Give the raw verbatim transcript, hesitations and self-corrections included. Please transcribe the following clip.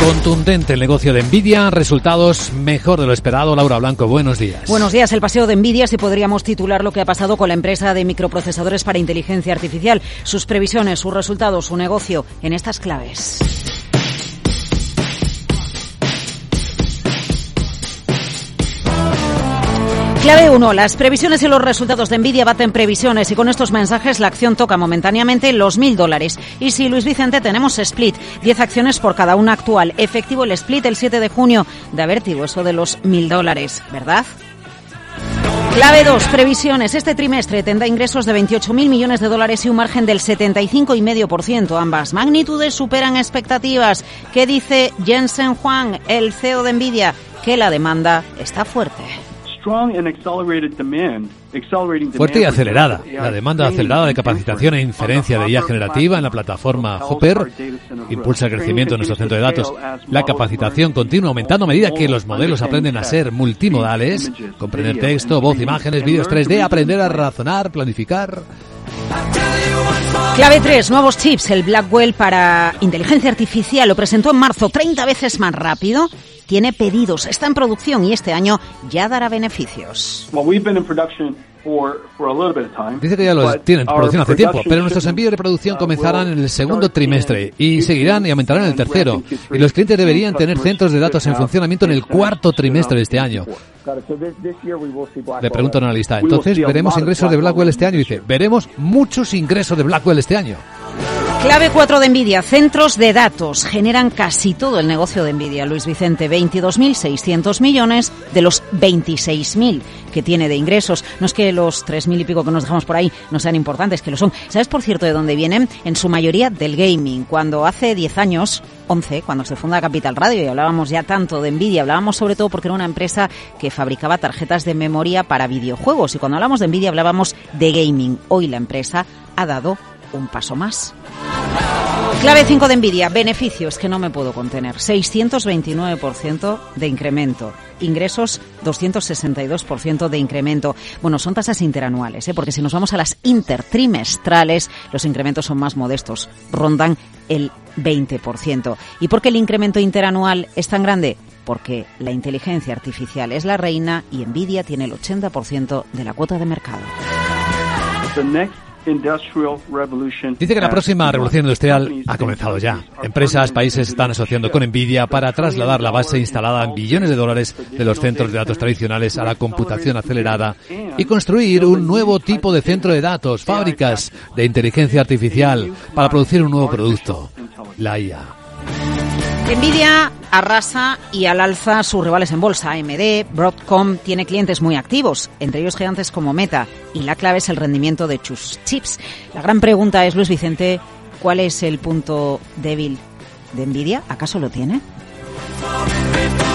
Contundente el negocio de Nvidia, resultados mejor de lo esperado. Laura Blanco, buenos días. Buenos días. El paseo de Nvidia, si podríamos titular lo que ha pasado con la empresa de microprocesadores para inteligencia artificial. Sus previsiones, sus resultados, su negocio en estas claves. Clave uno. Las previsiones y los resultados de Nvidia baten previsiones y con estos mensajes la acción toca momentáneamente los mil dólares. Y sí, Luis Vicente, tenemos split. diez acciones por cada una actual. Efectivo el split el siete de junio de haber tenido eso de los mil dólares, ¿verdad? Clave dos. Previsiones. Este trimestre tendrá ingresos de veintiocho mil millones de dólares y un margen del setenta y cinco coma cinco por ciento. Ambas magnitudes superan expectativas. ¿Qué dice Jensen Huang, el C E O de Nvidia? Que la demanda está fuerte. Fuerte y acelerada. La demanda acelerada de capacitación e inferencia de I A generativa en la plataforma Hopper impulsa el crecimiento de nuestro centro de datos. La capacitación continúa aumentando a medida que los modelos aprenden a ser multimodales, comprender texto, voz, imágenes, vídeos tres D, aprender a razonar, planificar. Clave tres. Nuevos chips. El Blackwell para inteligencia artificial lo presentó en marzo, treinta veces más rápido. Tiene pedidos, está en producción y este año ya dará beneficios. Dice que ya los tienen en producción hace tiempo, pero nuestros envíos de producción comenzarán en el segundo trimestre y seguirán y aumentarán en el tercero. Y los clientes deberían tener centros de datos en funcionamiento en el cuarto trimestre de este año. Le pregunto a un analista, entonces, ¿veremos ingresos de Blackwell este año? Y dice, veremos muchos ingresos de Blackwell este año. Clave cuatro de Nvidia. Centros de datos generan casi todo el negocio de Nvidia. Luis Vicente, veintidós mil seiscientos millones de los veintiséis mil que tiene de ingresos. No es que los tres mil y pico que nos dejamos por ahí no sean importantes, que lo son. ¿Sabes, por cierto, de dónde vienen? En su mayoría del gaming. Cuando hace diez años, once, cuando se funda Capital Radio y hablábamos ya tanto de Nvidia, hablábamos sobre todo porque era una empresa que fabricaba tarjetas de memoria para videojuegos. Y cuando hablamos de Nvidia hablábamos de gaming. Hoy la empresa ha dado un paso más. Clave cinco de Nvidia, beneficios, que no me puedo contener, seiscientos veintinueve por ciento de incremento, ingresos doscientos sesenta y dos por ciento de incremento. Bueno, son tasas interanuales, ¿eh? Porque si nos vamos a las intertrimestrales, los incrementos son más modestos, rondan el veinte por ciento. ¿Y por qué el incremento interanual es tan grande? Porque la inteligencia artificial es la reina y Nvidia tiene el ochenta por ciento de la cuota de mercado. Dice que la próxima revolución industrial ha comenzado ya. Empresas, países están asociando con Nvidia para trasladar la base instalada en billones de dólares de los centros de datos tradicionales a la computación acelerada y construir un nuevo tipo de centro de datos, fábricas de inteligencia artificial para producir un nuevo producto, la I A. Nvidia arrasa y al alza sus rivales en bolsa. A M D, Broadcom tiene clientes muy activos, entre ellos gigantes como Meta, y la clave es el rendimiento de sus chips. La gran pregunta es, Luis Vicente, ¿cuál es el punto débil de Nvidia? ¿Acaso lo tiene?